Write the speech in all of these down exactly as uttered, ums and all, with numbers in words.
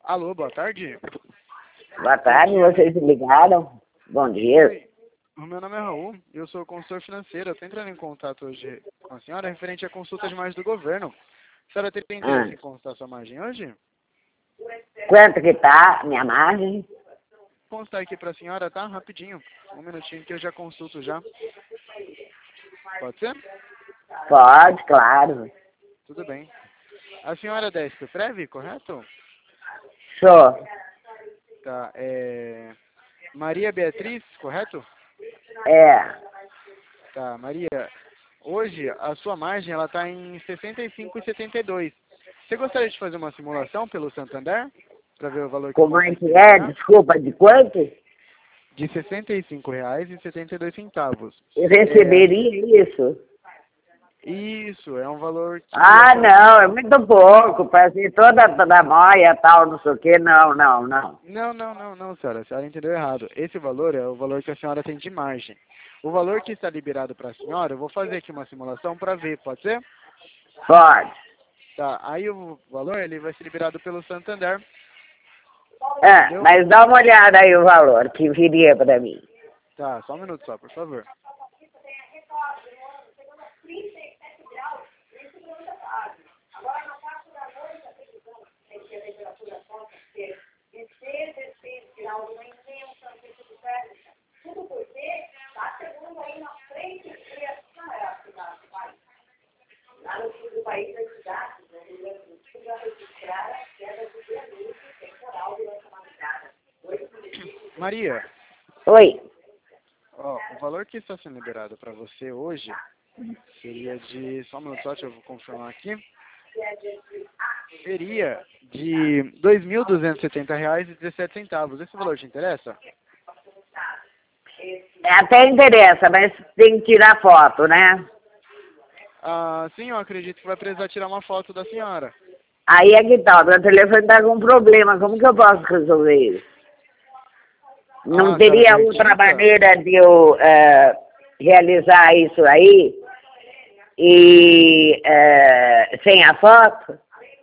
Alô, boa tarde. Boa tarde, vocês me ligaram? Bom dia. Oi, o meu nome é Raul, eu sou consultor financeiro. Eu estou entrando em contato hoje com a senhora referente à consulta de margem do governo. A senhora teria interesse Ah. em consultar sua margem hoje? Quanto que tá minha margem? Vou constar aqui para a senhora, tá? Rapidinho. Um minutinho que eu já consulto já. Pode ser? Pode, claro. Tudo bem. A senhora é da S P Prev, correto? Sou. Tá, é... Maria Beatriz, correto? É. Tá, Maria, hoje a sua margem ela está em sessenta e cinco vírgula setenta e dois. Você gostaria de fazer uma simulação pelo Santander? Para ver o valor que eu Como é consigo que é? liberar? Desculpa, de quanto? De sessenta e cinco reais e setenta e dois centavos. Eu receberia isso? Isso, é um valor que... Ah, a senhora- não, é muito pouco. Para ser toda, toda moia, tal, não sei o quê. Não, não, não. Não, não, não, não, senhora. A senhora entendeu errado. Esse valor é o valor que a senhora tem de margem. O valor que está liberado para a senhora, eu vou fazer aqui uma simulação para ver, pode ser? Pode. Tá, aí o valor ele vai ser liberado pelo Santander. É, Entendeu? mas dá uma olhada aí o valor que viria para mim. Tá, só um minuto só, por favor. Maria, Oi. ó, o valor que está sendo liberado para você hoje seria de... Só um minuto só, deixa eu confirmar aqui. Seria de dois mil duzentos e setenta reais e dezessete centavos. Esse valor te interessa? Até interessa, mas tem que tirar foto, né? Ah, sim, eu acredito que vai precisar tirar uma foto da senhora. Aí é que tá, meu telefone tá com problema, como que eu posso resolver isso? Não Ah, a senhora teria outra acredita? maneira de eu eh, realizar isso aí? E eh, sem a foto?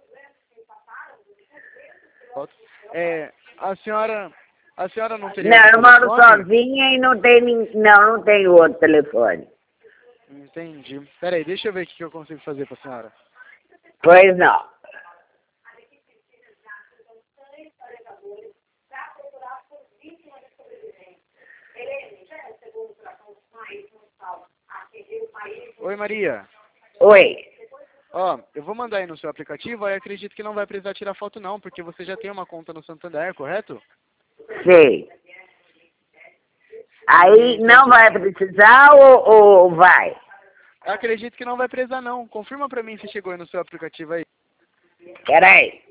Foto. É, a senhora, a senhora não teria Não, outro eu moro telefone? sozinha e não tem, nin- não, não tenho outro telefone. Entendi. Peraí, deixa eu ver o que eu consigo fazer para a senhora. Pois não. Oi, Maria. Oi. Ó, eu vou mandar aí no seu aplicativo, aí acredito que não vai precisar tirar foto não, porque você já tem uma conta no Santander, correto? Sei. Aí não vai precisar ou, ou vai? Eu acredito que não vai precisar não. Confirma pra mim se chegou aí no seu aplicativo aí. Peraí.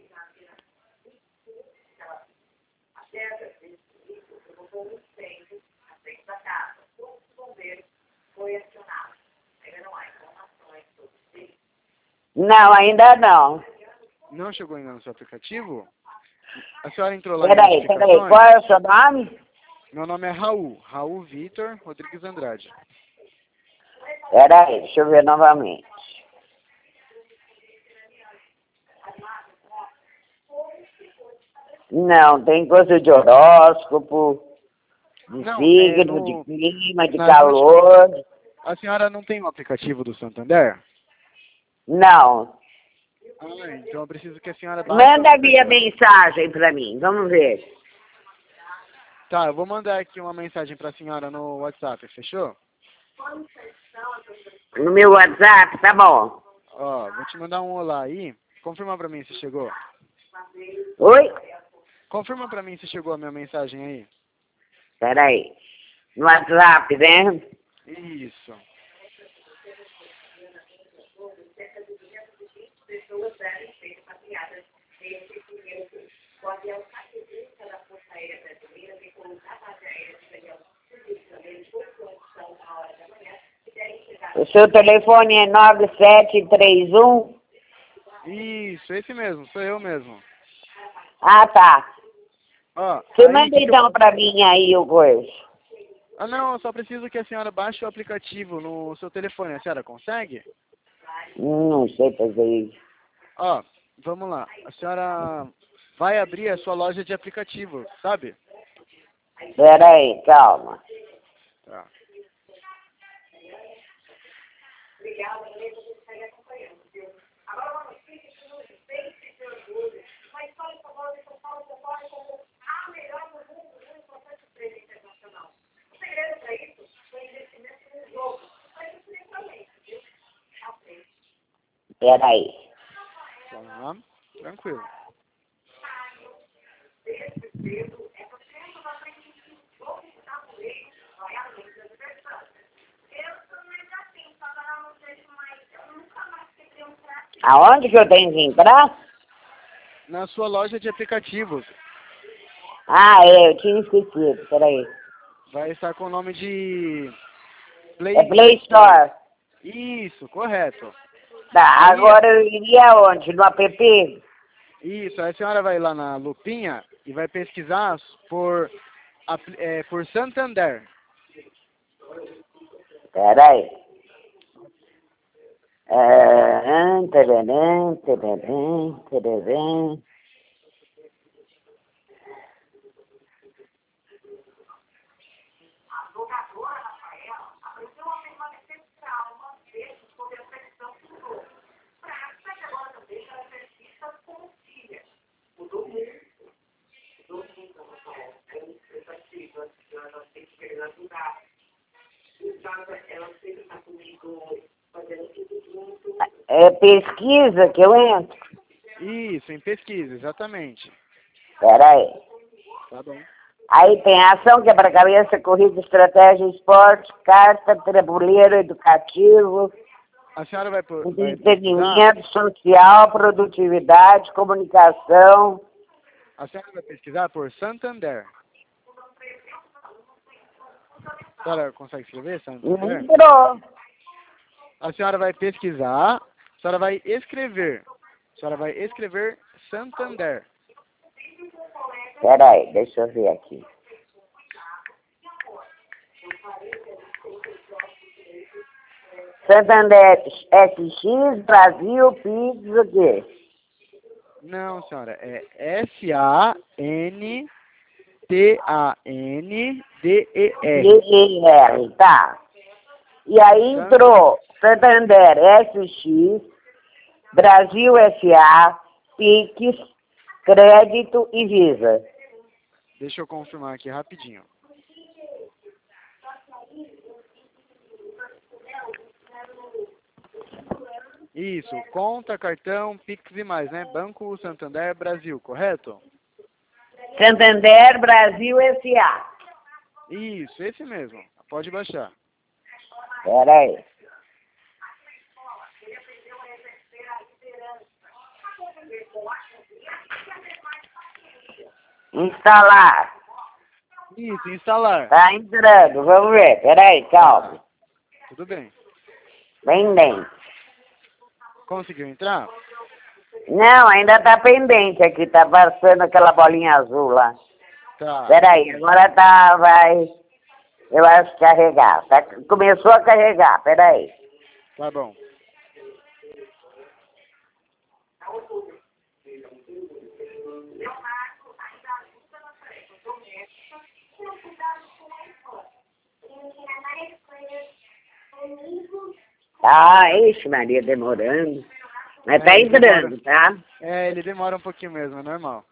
Não, ainda não. Não chegou ainda no seu aplicativo? A senhora entrou lá em Peraí, peraí. notificações? Qual é o seu nome? Meu nome é Raul. Raul Vitor Rodrigues Andrade. Peraí, deixa eu ver novamente. Não, tem coisa de horóscopo, de Não, é signo, no... de clima, de nas calor. A senhora não tem o aplicativo do Santander? Não. Ah, então eu preciso que a senhora baixe o Manda via aplicativo. mensagem pra mim, vamos ver. Tá, eu vou mandar aqui uma mensagem pra senhora no WhatsApp, fechou? No meu WhatsApp, tá bom. Ó, vou te mandar um olá aí. Confirma pra mim se chegou. Oi? Confirma pra mim se chegou a minha mensagem aí. Peraí. No WhatsApp, né? Isso. O seu telefone é nove sete três um? Isso, esse mesmo, sou eu mesmo. Ah, tá. Ó, Você aí manda que que eu... então pra mim aí o coisa. Ah, não, eu só preciso que a senhora baixe o aplicativo no seu telefone. A senhora consegue? Não sei fazer isso. Ó, vamos lá. A senhora vai abrir a sua loja de aplicativos, sabe? Pera aí, calma. Tá. Pera aí. Tá. Tranquilo. Aonde que eu tenho que entrar? Na sua loja de aplicativos. Ah, é, eu tinha esquecido, peraí. Vai estar com o nome de Play, É Play Store. Isso, correto. Tá, Aí, agora eu iria onde? No app? isso, a senhora vai lá na lupinha e vai pesquisar por, apli- é, por Santander. Peraí. Ah, tararam, tararam, tararam. É pesquisa que eu entro? Isso, em pesquisa, exatamente. Peraí. Tá bom. Aí tem ação, quebra-cabeça, corrida, estratégia, esporte, carta, tabuleiro, educativo, A senhora vai, por- vai pesquisar, entretenimento social, produtividade, comunicação. a senhora vai pesquisar por Santander. A senhora consegue escrever Santander? Entrou. A senhora vai pesquisar, a senhora vai escrever. A senhora vai escrever Santander. Peraí, deixa eu ver aqui. Santander S X, Brasil, Pix, o quê? Não, senhora, é S A N T A N D E R. D E R, tá. E aí entrou Santander S X, Brasil S A, Pix, Crédito e Visa. Deixa eu confirmar aqui rapidinho. Isso, conta, cartão, Pix e mais, né? Banco Santander Brasil, correto? Santander Brasil S A. Isso, esse mesmo. Pode baixar. Peraí. Instalar. Isso, instalar. Tá entrando, vamos ver. Peraí, calma. Tudo bem. Bem bem. Conseguiu entrar? Não, ainda tá pendente aqui, tá passando aquela bolinha azul lá. Tá. Peraí, agora tá, vai, eu acho carregar. Tá, começou a carregar, peraí. Tá bom. Ah, ixi, Maria, demorando. Mas É, tá ele demora. entrando, tá? É, ele demora um pouquinho mesmo, é normal.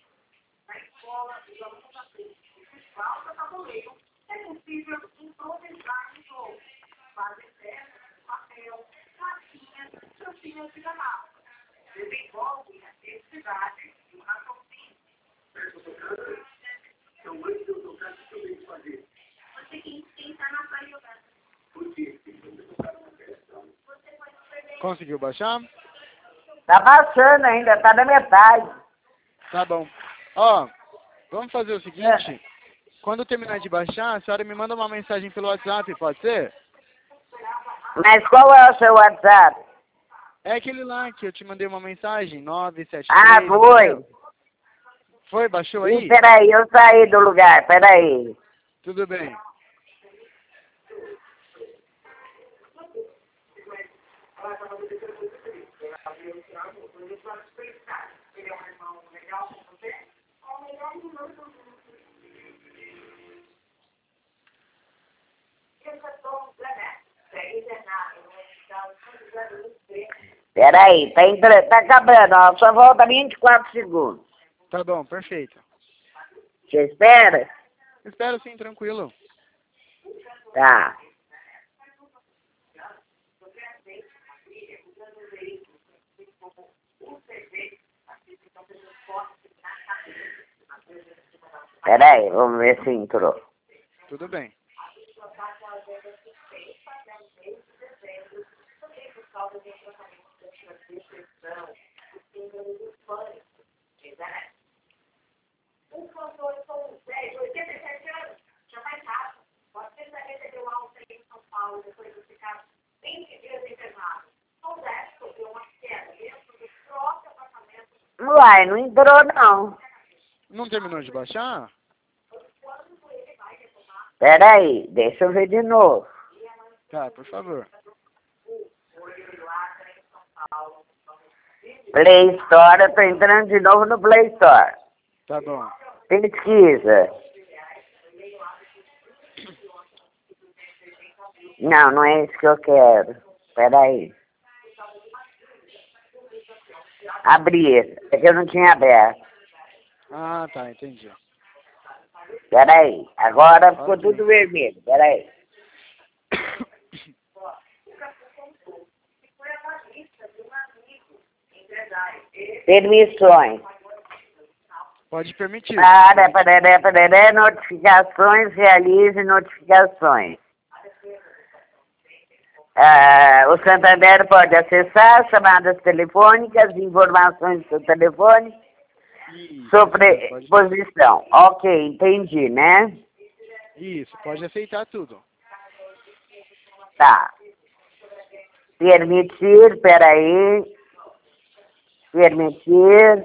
Conseguiu baixar? Tá baixando ainda, tá na metade. Tá bom. Ó, vamos fazer o seguinte. Quando terminar de baixar, a senhora me manda uma mensagem pelo WhatsApp, pode ser? Mas qual é o seu WhatsApp? É aquele lá que eu te mandei uma mensagem, nove sete três. Ah, foi. entendeu? Foi, baixou Ih, aí? peraí, eu saí do lugar, peraí. Tudo bem. Peraí, tá, entra... tá acabando, ó. Só volta vinte e quatro segundos. Tá bom, perfeito. Você espera? Espero sim, tranquilo. Tá. Peraí, vamos ver se entrou. Tudo bem. Uai, não entrou não. Não terminou de baixar? Peraí, deixa eu ver de novo. Tá, por favor. Play Store, eu tô entrando de novo no Play Store. Tá bom. Pesquisa. Não, não é isso que eu quero. Peraí. Abrir. É que eu não tinha aberto. Ah, tá, entendi. Peraí. Agora ficou Ok. tudo vermelho. Peraí. Permissões. Pode permitir. Para, pararé, pararé, notificações, realize notificações. Ah, o Santander pode acessar chamadas telefônicas, informações do seu telefone, Isso, sobre pode... posição. Ok, entendi, né? Isso, pode aceitar tudo. Tá. Permitir, peraí. Permitir.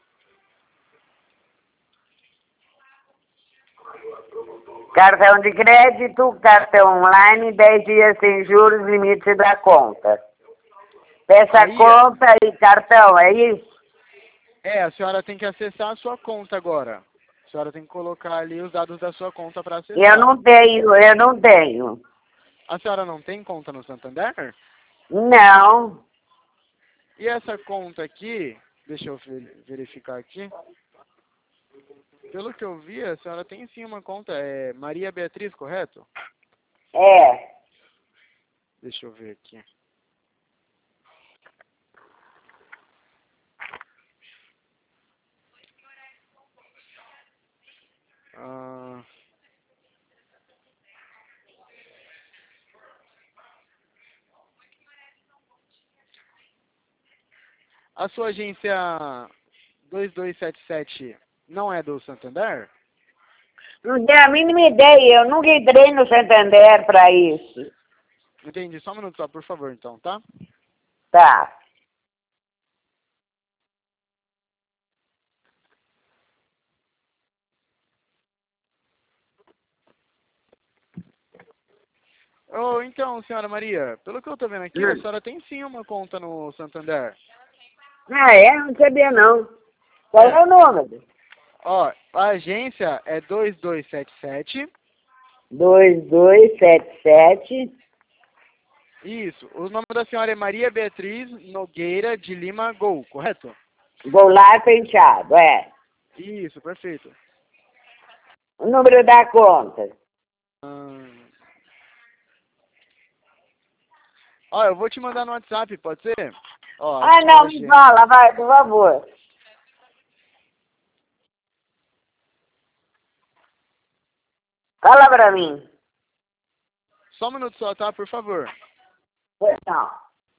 Cartão de crédito, cartão online, dez dias sem juros, limite da conta. Peça Aí, conta e cartão, é isso? é, a senhora tem que acessar a sua conta agora. A senhora tem que colocar ali os dados da sua conta para acessar. Eu não tenho, eu não tenho. A senhora não tem conta no Santander? Não. E essa conta aqui, deixa eu ver- verificar aqui. Pelo que eu vi, a senhora tem sim uma conta, é Maria Beatriz, correto? É. Deixa eu ver aqui. Ah, a sua agência dois dois sete sete não é do Santander? Não tenho a mínima ideia, eu nunca entrei no Santander para isso. Entendi, só um minuto só, por favor, então, tá? Tá. Oh, então, senhora Maria, pelo que eu tô vendo aqui, a Hum. senhora tem sim uma conta no Santander. Ah, é? Não sabia não. Qual é, É. o número? Ó, a agência é dois dois sete sete. dois dois sete sete. Isso, o nome da senhora é Maria Beatriz Nogueira de Lima Gol, correto? Goulart Penteado, é. Isso, perfeito. O número da conta. Hum... Ó, eu vou te mandar no WhatsApp, pode ser? Ó, a Ah, sua não, me agência. fala, vai, por favor. Fala pra mim. Só um minuto só, tá? Por favor. Pois não.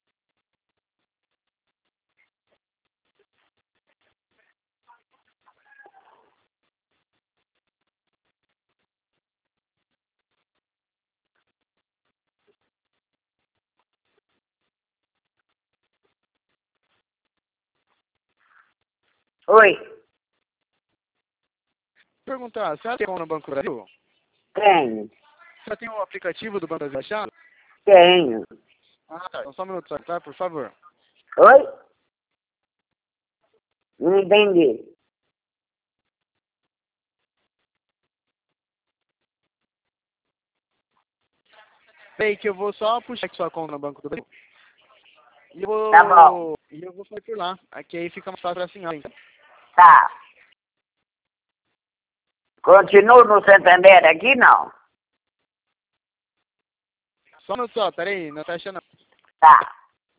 Oi, Perguntar, a senhora tem conta no Banco do Brasil? tenho, Você tem o aplicativo do Banco do Brasil baixado? tenho. Ah, tá. Então só um minuto só, tá? Por favor. Oi? Não entendi. Peraí que eu vou só puxar aqui sua conta no Banco do Brasil. E eu vou, Tá bom. e eu vou fazer por lá. Aqui aí fica mais fácil pra senhora, então. Tá. Continuo no Santander aqui, não? Só um minuto só, peraí, não tá achando não. Tá.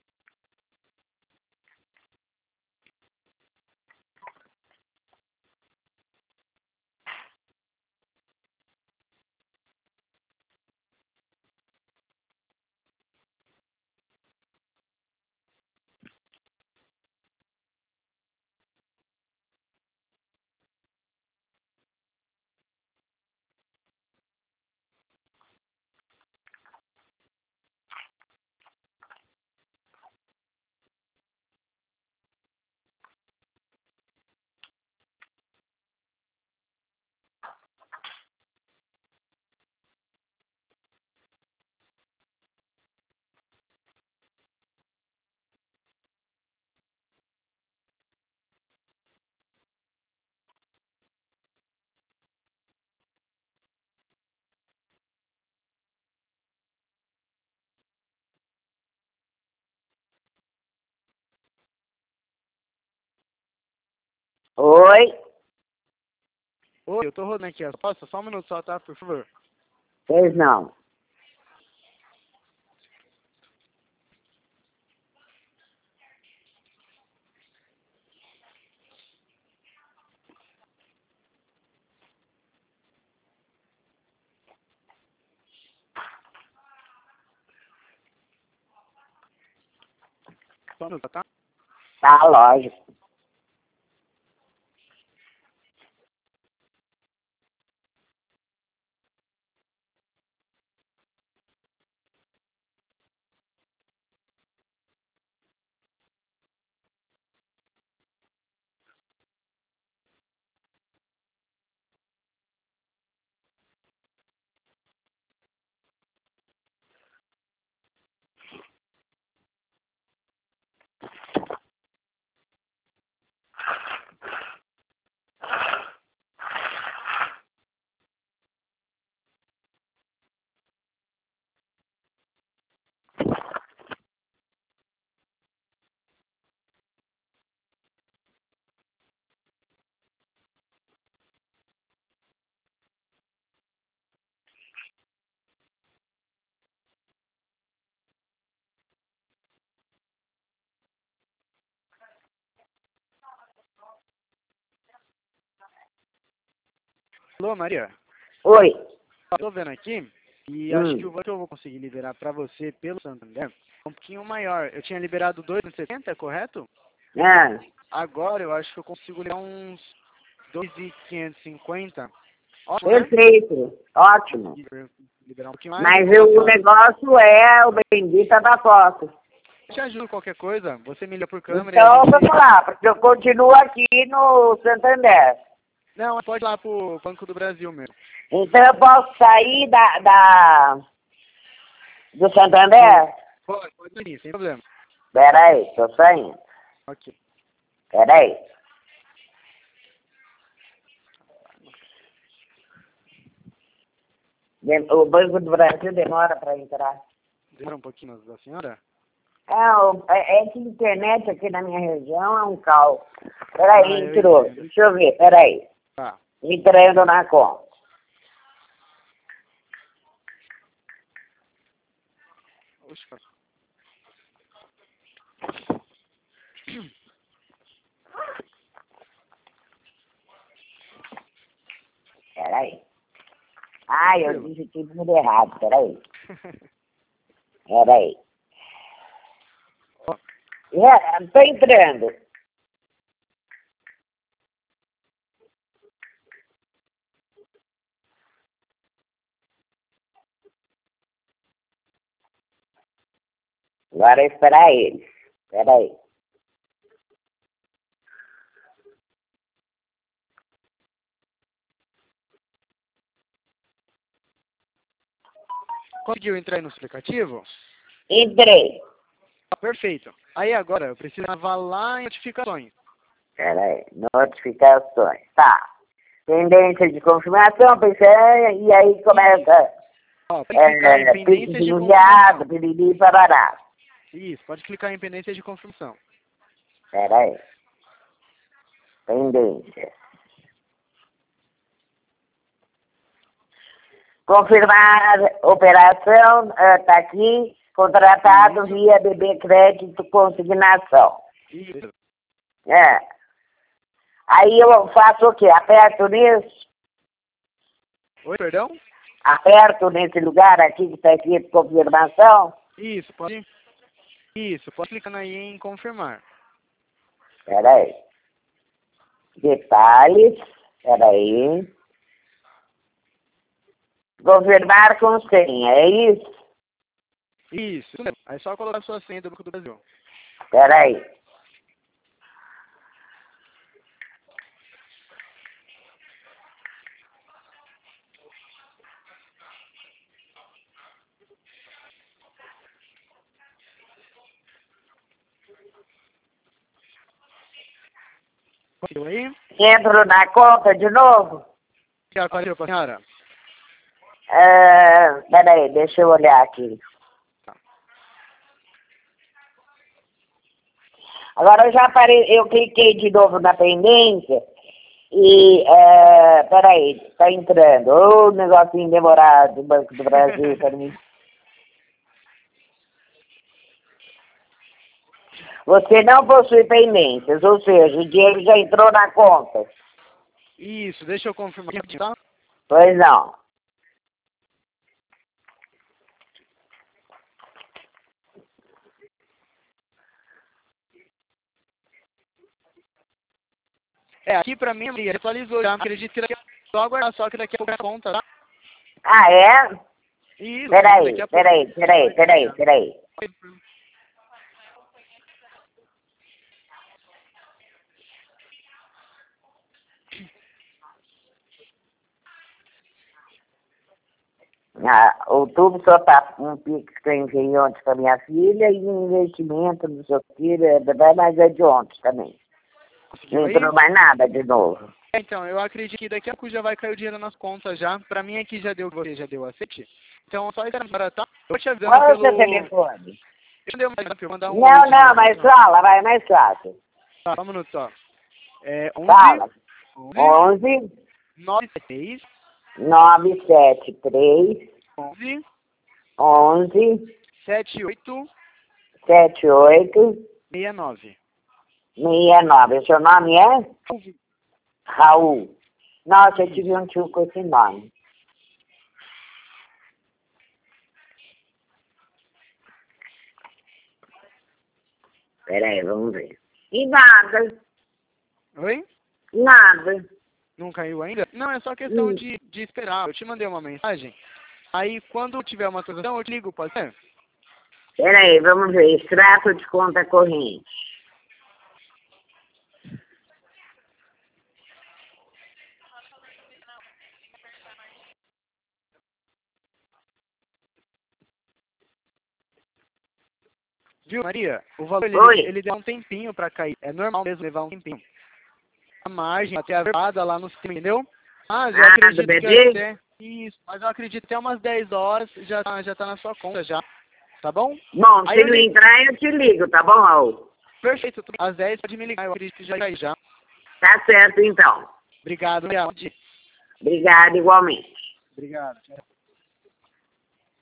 Oi? Oi, eu tô rodando aqui, ó. Posso? Só um minuto só, tá? Por favor. Pois não. Só um minuto, tá? Tá, lógico. Alô, Maria? Oi. Tô vendo aqui e Hum. acho que o valor que eu vou conseguir liberar pra você pelo Santander é um pouquinho maior. Eu tinha liberado dois e setenta, correto? Ah, Agora eu acho que eu consigo liberar uns dois mil quinhentos e cinquenta. Ótimo, né? perfeito. Ótimo. Liberar um pouquinho mais. Mas eu o vou passar- negócio é o bendita da foto. Eu te ajudo qualquer coisa. Você me liga por câmera e Então, a gente... vamos lá, porque eu continuo aqui no Santander. Não, pode ir lá pro Banco do Brasil mesmo. Então, eu posso sair da, da do Santander? Pode, pode ir, sem problema. Peraí, tô saindo. Ok. Peraí. Dem- O Banco do Brasil demora para entrar. Demora um pouquinho da senhora? É, o- é, é que a internet aqui na minha região é um caos. Ah, Peraí, eu entrou. entendo. Deixa eu ver, peraí. Tá. Entrando na conta. Oxe, cara. Peraí. Ah, eu disse tudo errado, peraí. Peraí. Ó, É, tô entrando. Agora é esperar eles. Peraí. conseguiu entrar aí no aplicativo? Entrei. Ah, perfeito. Aí agora eu precisava lá em notificações. Peraí. Notificações. Tá. Tendência de confirmação, pensei, e aí começa. Ó, tem que clicar em É, pendência pedido de enviado, confirmação. piriri, parará. Isso, pode clicar em pendência de confirmação. Espera aí. Pendência. Confirmar operação, está aqui, contratado Isso. via B B Crédito Consignação. Isso. É. Aí eu faço o quê? Aperto nisso? Oi, perdão? Aperto nesse lugar aqui que está escrito confirmação? Isso, pode. Isso, pode clicar aí em confirmar. Espera aí. Detalhes. Espera aí. Confirmar com senha, é isso? Isso. Aí é só colocar a sua senha do Banco do Brasil. Espera aí. Conseguiu aí? Entro na conta de novo? Já apareceu pra senhora? É, peraí, deixa eu olhar aqui. Tá. Agora eu já parei, eu cliquei de novo na pendência e, é, peraí, tá entrando. Ô, negocinho demorado do Banco do Brasil para mim. Você não possui pendências, ou seja, o dinheiro já entrou na conta. Isso, deixa eu confirmar aqui, tá? Pois não. É, aqui pra mim, Maria, atualizou já. Acredito que daqui a só aguardar, só que daqui a pouco a conta, tá? Ah, é? Isso, Peraí, daqui a pouco. peraí, peraí, peraí, peraí. Ah, outubro só tá um pix que eu enviei ontem para minha filha e um investimento no seu filho, mas é de ontem também. Não entrou mais nada de novo. Então, eu acredito que daqui a pouco já vai cair o dinheiro nas contas já. Pra mim aqui já deu, você já deu aceite. Então, só esperar agora, tá? Eu vou te avisando Qual é o pelo... seu telefone? Eu dei uma pra eu mandar um Não, oi de não, novo, mas então. fala, vai, mais fácil. Tá, só um minuto, ó. É Fala. onze, onze, nove seis, nove sete três, onze, onze, sete oito, sete oito, seis nove. seis nove. O seu nome é? Raul. Nossa, eu tive um tio com esse nome. Peraí, vamos ver. E nada, Oi? nada. Não caiu ainda? Não, é só questão Hum. de, de esperar. Eu te mandei uma mensagem. Aí, quando tiver uma atualização, eu te ligo, pode ser? Peraí, vamos ver. Extrato de conta corrente. Viu, Maria? O valor, Oi. ele, ele deu um tempinho pra cair. É normal mesmo levar um tempinho. A margem, até a verdade lá no sistema, entendeu? Mas eu Ah, do acredito que bebê? até... Isso, mas eu acredito que até umas dez horas já, tá- já tá na sua conta já. Tá bom? Bom, Aí se eu não ligo. entrar, eu te ligo, tá bom, Raul? Perfeito. Às dez pode me ligar. Eu acredito que já cai já. Tá certo, então. Obrigado, Maria. Obrigada igualmente. Obrigado.